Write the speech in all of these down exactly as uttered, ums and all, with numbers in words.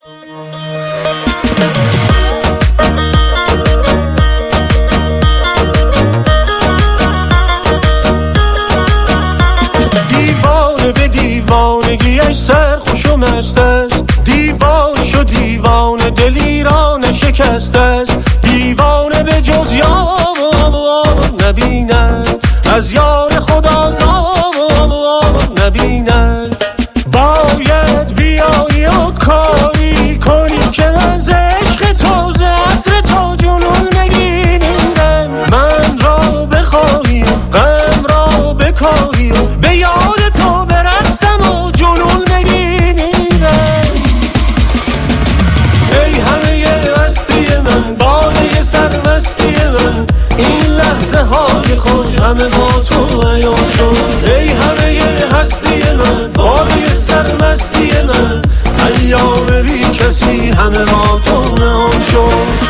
دیوانه به دیوانگی ای سرخوش و مست است، دیوانه شو دیوانه دلیران شکست است. دیوانه به جز یار نبیند، از یار خدا زار نبیند. باید بیایی و کاری کنی که از عشق تو ز عطر تو جنون نگیرم. من را بخواهی غم را بکاهی، به یاد تو برقصم و جنون نگیرم. ای همه هستی من، باده سرمستی من، این لحظه های خوش همه با تو عیان شد. ای همه هستی من، باده سرمستی من، ایام بی کسی همه با تو نهان شد.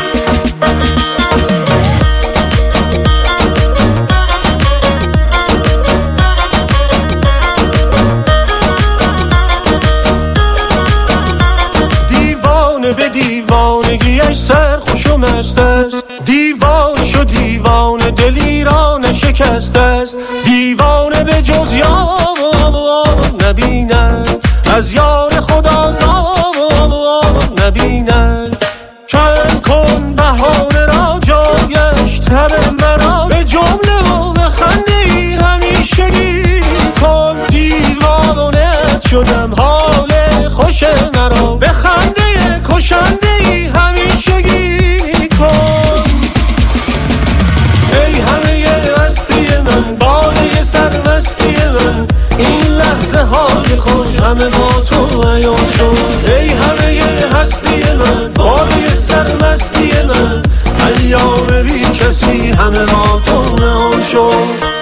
به دیوانگی ای سرخوش و مست است، دیوانه شو دیوانه دلیران شکست است. دیوانه به جز یار نبیند، از یار خدا زار نبیند. چند کن بهانه را جایش تب مرا، به جمله و به خنده ای همیشگی کن. دیوانه شدم حال خوش مرا، به خنده کشنده ای همیشگی کن. ای همه هستی من، باده سرمستی من، این لحظه های خوش همه با تو عیان شد. ای همه هستی من، باده سرمستی من، ایام بی کسی همه با تو نهان شد.